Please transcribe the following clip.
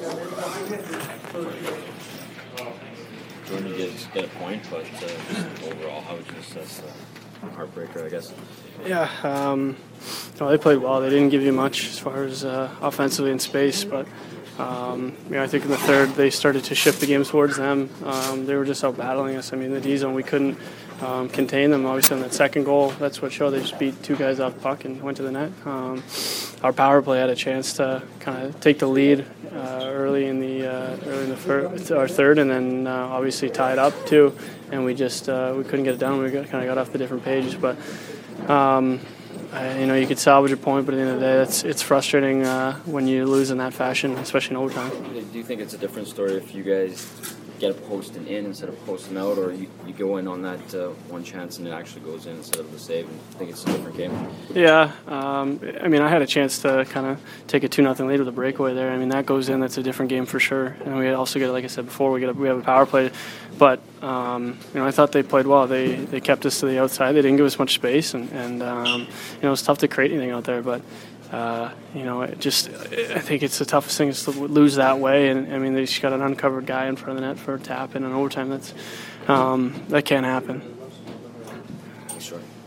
Jordan, you get a point, but overall, how would you assess heartbreaker, I guess? Yeah, no, they played well. They didn't give you much as far as offensively in space, but I think in the third they started to shift the game towards them. They were just out battling us. I mean, the D zone, we couldn't contain them. Obviously, on that second goal, that's what showed. They just beat two guys off puck and went to the net. Our power play had a chance to kind of take the lead early in our third, and then obviously tie it up too. And we just we couldn't get it done. We kind of got off the different pages, but. You could salvage a point, but at the end of the day, it's frustrating when you lose in that fashion, especially in overtime. Do you think it's a different story if you guys get a posting in instead of posting out, or you go in on that one chance and it actually goes in instead of the save? And I think it's a different game. Yeah, I had a chance to kind of take a 2-0 lead with a breakaway there. I mean, that goes in. That's a different game for sure. And we also get, like I said before, we have a power play. But I thought they played well. They kept us to the outside. They didn't give us much space, and it was tough to create anything out there. But I think it's the toughest thing is to lose that way. And I mean, they just got an uncovered guy in front of the net for a tap in an overtime. That can't happen. Sure.